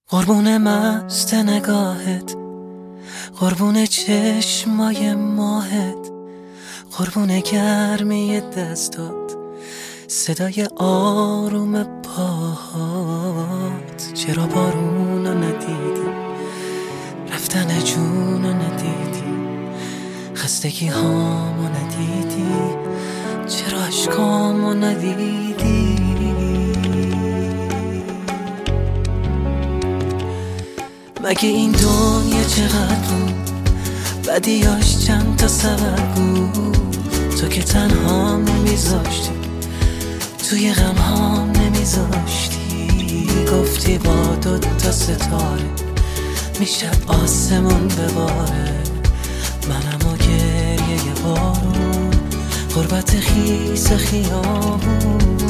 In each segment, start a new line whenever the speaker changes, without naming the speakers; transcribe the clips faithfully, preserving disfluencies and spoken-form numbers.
قربون مست نگاهت، قربون چشمای ماهت، قربون گرمی دستات، صدای آروم پاهات. چرا بارونو ندیدی، رفتن جونو ندیدی، خستگی هامو ندیدی، چرا عشقامو ندیدی؟ مگه این دنیا چقدر بود، بدیاش چند تا سبب بود. تو که تنها نمیذاشتی، توی غم ها نمیذاشتی. گفتی با دو تا ستاره میشه آسمون بباره، منم و گریه بارون، غربت خیس خیابون.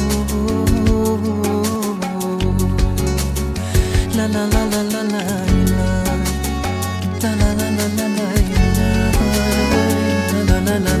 لا لا لا لا لا لا لا لا لا لا لا لا لا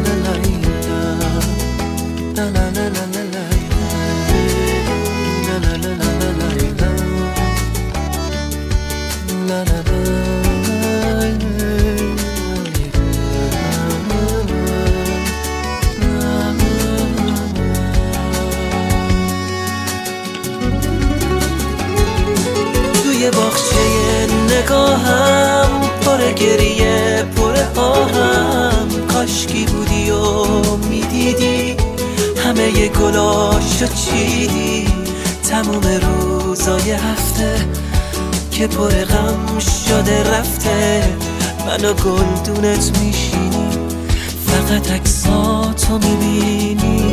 توی باغچه نگاهم پر گریه پر آهم، کاشکی بودی و میدیدی همه گلاشو چیدی. تموم روزای هفته که پر غم شده رفته، من و گلدونت میشینی فقط عکساتو میبینی.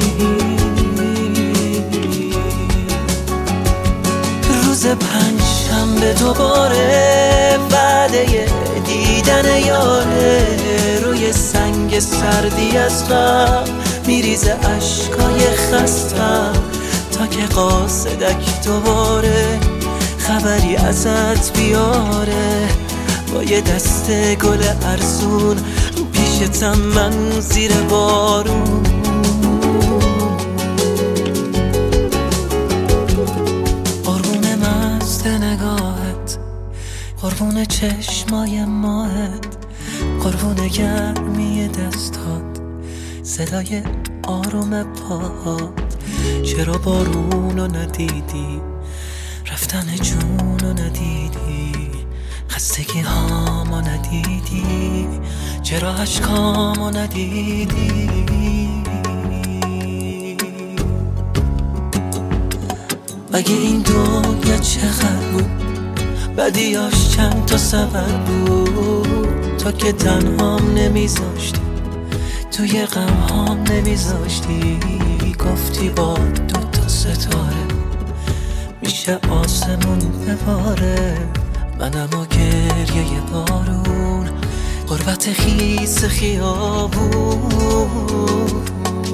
روز پنجشنبه دوباره وعده دیدن یاره، روی سنگ سردی از غم میریزه عشقای خستم، تا که قاصدک دوباره خبری ازت بیاره. با یه دست گل ارزون پیشتم من زیر بارون. قربون مست نگاهت، قربون چشمای ماهت، قربون گرمی دستات، صدای آروم پاهات. چرا بارونو ندیدی، رفتن جونو ندیدی، خستگی هامو ندیدی، چرا عشقامو ندیدی؟ مگه این دنیا چقدر بود، بدیاش چند تا سبب بود. تو که تنهام نمیذاشتی، توی غم هام نمیذاشتی. گفتی با دو تا ستاره میشه آسمون بباره، منم و گریه بارون، غربت خیس خیابون.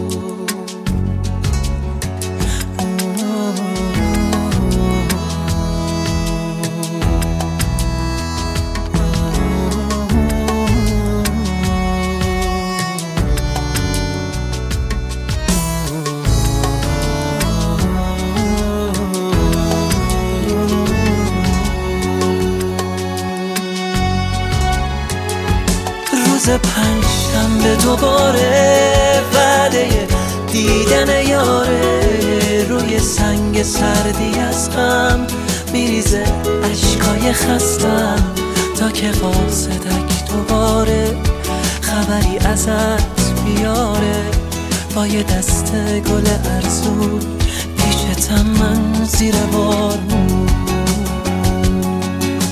روز پنجشنبه دوباره وعده دیدن یاره، روی سنگ سردی از غم میریزه اشکای خستم، تا که قاصدک دوباره خبری ازت بیاره. با یه دست گل ارزون پیشتم من زیر بارون.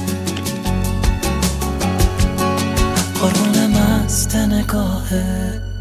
قربون مست نگاهت،